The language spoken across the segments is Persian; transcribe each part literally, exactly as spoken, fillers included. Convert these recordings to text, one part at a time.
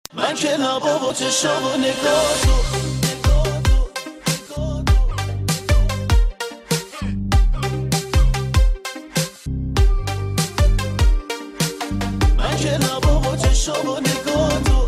من که لبا و چشم و نگاه تو من که لبا و چشم و نگاه تو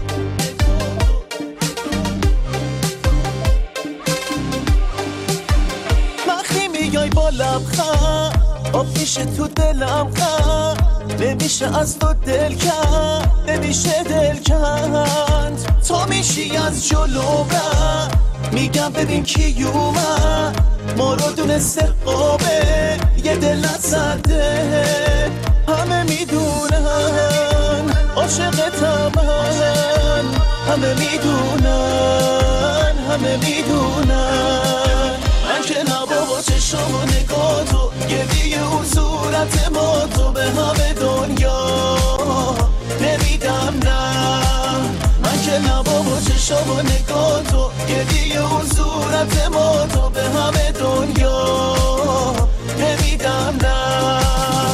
وقتی میای با لبخند آب میشه تو دلم خند نمیشه از تو دل کند نمیشه دل کند تو میشی از جلو من میگم ببین کی اومد ما رو دونسته قابل یه دل نزده همه میدونن عاشقتم من همه میدونن همه میدونن من که لبا و چشم و نگاه تو گریه و صورت ما تو به همه دنیا نمیدم نه من که لبا و چشم و نگاه تو گریه و صورت ما تو به همه دنیا نمیدم نه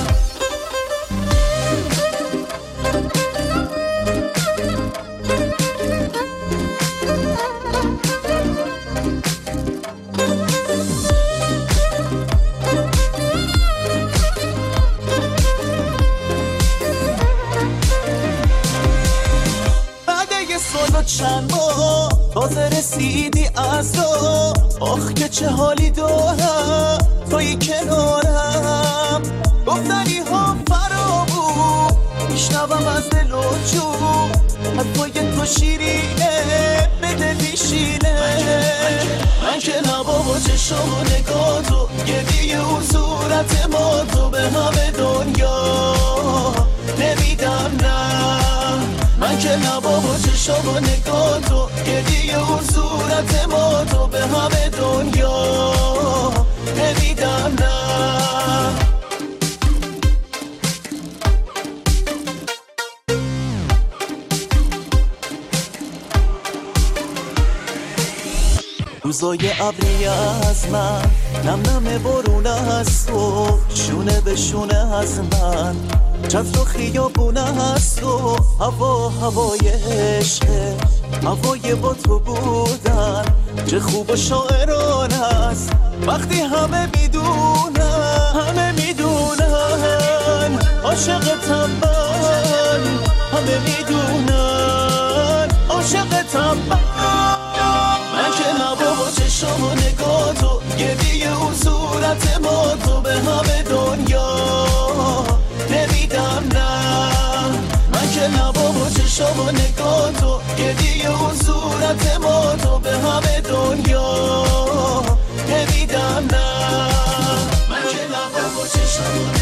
چند ماه تازه رسیدی از تو آخ که چه حالی دارم توی کنارم گفتنی ها فرامون میشنوم از دل و جون حرفای تو شیرینه به دل میشینه من که لبا و چشم و نگاه تو گریه و صورت ما تو به همه دنیا نمیدم نه من که لبا و چشم و نگاه تو گریه و صورت ما تو به همه دنیا نمیدم نه روزای ابری از من نم نم بارون از تو شونه به شونه از من چند و خیابونه هست و هوا هوای عشقه هوای با تو بودن چه خوب و شاعران است وقتی همه میدونن همه میدونن عاشقتم من همه میدونن عاشقتم من من که لبا و چشم و نگاه تو گریه و صورت ما تو به همه دنیا نمیدم نه من که لبا و چشم و نگاه تو گریه و صورت ما تو به همه دنیا نمیدم نه من که لبا و چشم